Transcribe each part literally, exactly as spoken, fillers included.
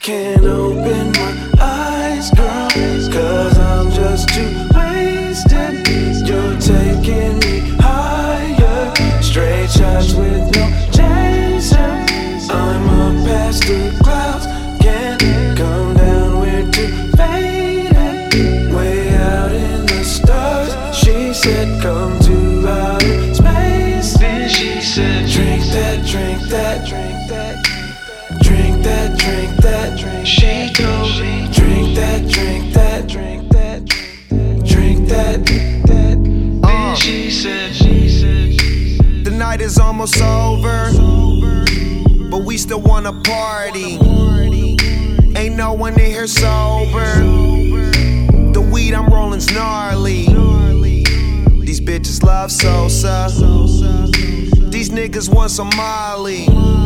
Can't open my eyes, girl, cause I'm just too wasted. You're taking me higher, straight shots with no chaser. I'm up past the clouds, can't come down, we're too faded. Way out in the stars, she said come to outer space. Then she said drink that, drink that, drink that. Drink that, drink that, drink. She told me drink that, drink that, drink that, drink that, that. Then she said, she said, the night is almost over, but we still wanna party. Ain't no one in here sober. The weed I'm rolling's gnarly. These bitches love Sosa. These niggas want some Molly.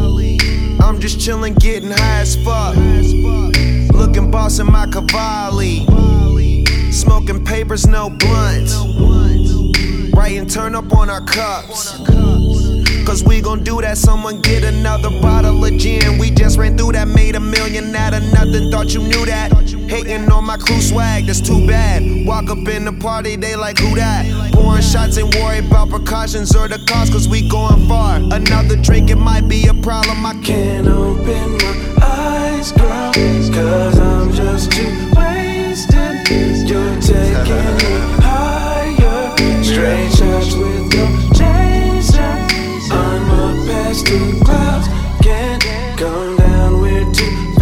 I'm just chillin', getting high as fuck. Looking boss in my Cavalli. Smoking papers, no blunts. Writing turn up on our cups. Cause we gon' do that, someone get another bottle of gin. We just ran through that, made a million out of nothing, thought you knew that. Hating on my crew swag, that's too bad. Walk up in the party, they like, who that? Pouring shots, ain't worry about precautions or the cost, cause we going far. Another drink, it might be a problem, I can't open my eyes, girl, cause I'm just too wasted. You're taking me higher, straight shots with no chaser. I'm up past the clouds, can't come down, we're too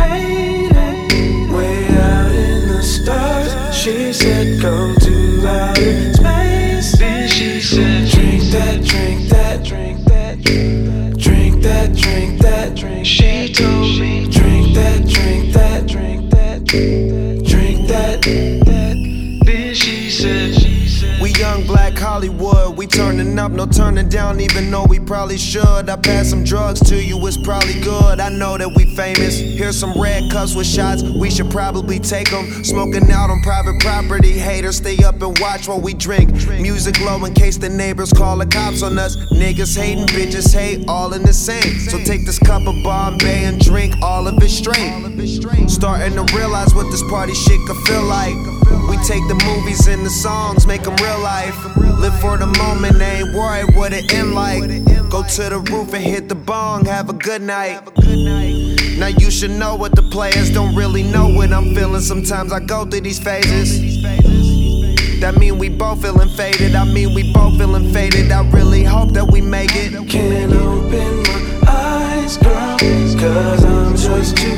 faded. Way out in the stars, she said come to outer space. Then she said drink that, drink that, drink that, drink that, drink that, drink. She told me drink that, drink that, drink that, drink that, that. Then she said, she said, we young black Hollywood, we turning up, no turning down, even though we probably should. I pass some drugs to you, it's probably good. I know that we famous. Here's some red cups with shots, we should probably take them. Smoking out on private property, haters stay up and watch while we drink. Music low in case the neighbors call the cops on us. Niggas hating, bitches hate, all in the same. So take this cup of Bombay and drink all of it straight. Starting to realize what this party shit could feel like. We take the movies and the songs, make them real life. Live for the moment, ain't worried what it end like. Go to the roof and hit the bong, have a good night. Now you should know what the players don't really know what I'm feeling. Sometimes I go through these phases. That mean we both feeling faded, I mean we both feeling faded. I really hope that we make it. Can't open my eyes, girl, cause I'm just too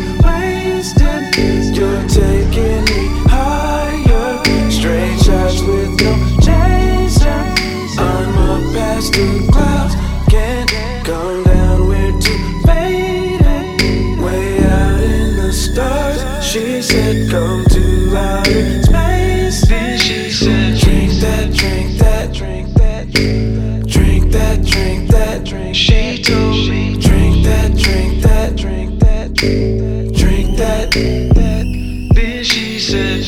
wasted. You're taking me higher, straight shots with no chaser. I'm up past the clouds, can't come down, we're too faded. Way out in the stars, she said come to outer space. Then she said drink that, drink that, drink that, drink that, drink that, drink. She told me